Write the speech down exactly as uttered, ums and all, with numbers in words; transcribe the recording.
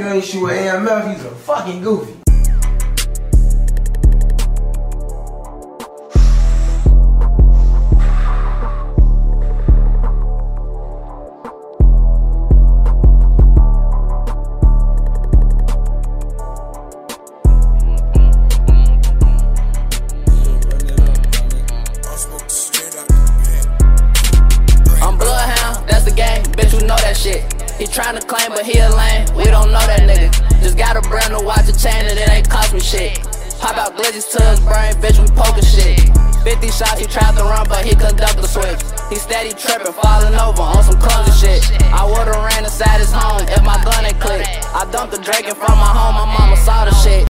nigga ain't shoot with A M F, he's a fucking goofy. He tryna claim, but he a lame. We don't know that nigga. Just got a brand new watch, a chain, and it ain't cost me shit. Pop out glitches to his brain, bitch, we poker shit. fifty shots, he tried to run, but he couldn't double the switch. He steady trippin', falling over on some clumsy shit. I would've ran inside his home if my gun ain't clicked. I dumped the Drake in front of my home, my mama saw the shit.